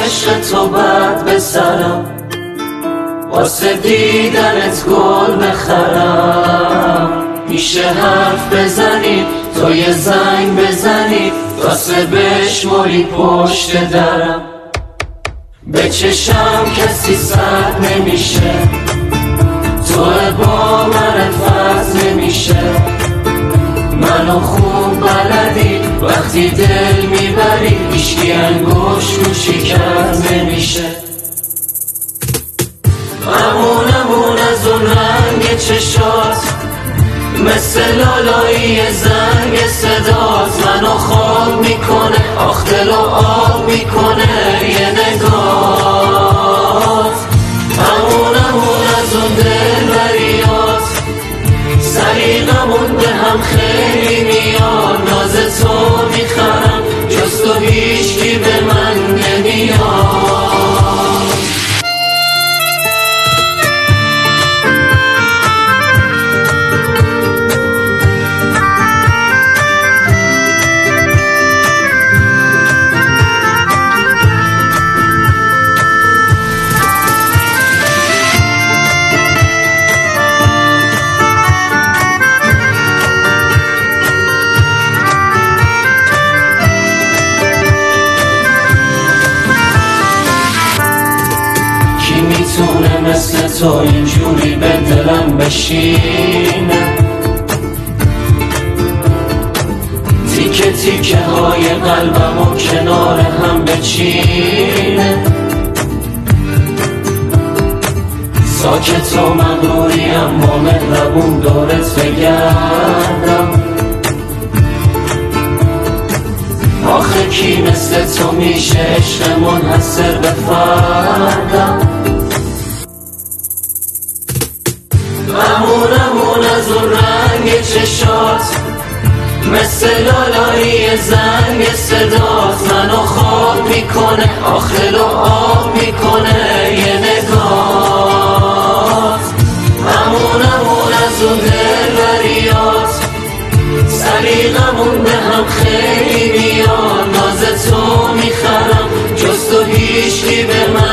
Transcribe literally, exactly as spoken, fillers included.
عشق تو بد به سرم، واسه دیدنت گل بخرم. میشه حرف بزنی تو یه زنگ بزنی، واسه بشماری پشت درم. به چشم کسی سد نمیشه، تو با من فرض نمیشه. منو خوب بلدی وقتی دل میبری، هیچکی انگوش رو شکست نمیشه. امونمون از اون رنگ چشات، مثل لالایی زنگ صدات. منو خواب میکنه آخ دل و آب میکنه یه نگات. امونمون از اون دل بریات، سریقمون به هم خیلی میاد. ناز تو میخرم جز تو هیچکی به من نمیاد. میتونه مثل تو اینجوری به دلم بشینه، تیکه تیکه های قلبم و کنار هم بچینه. ساکت و مغروریم با مهربون دورت بگردم. آخه کی مثل تو میشه عشق منحصر به فردم. امونمون از اون رنگ چشات، مثل لالایی زنگ صدات. منو خواب میکنه آخ دل و آب میکنه یه نگات. امونمون از اون دل بریات، سریقمون به هم خیلی میاد. ناز تو میخرم جز تو هیچکی به من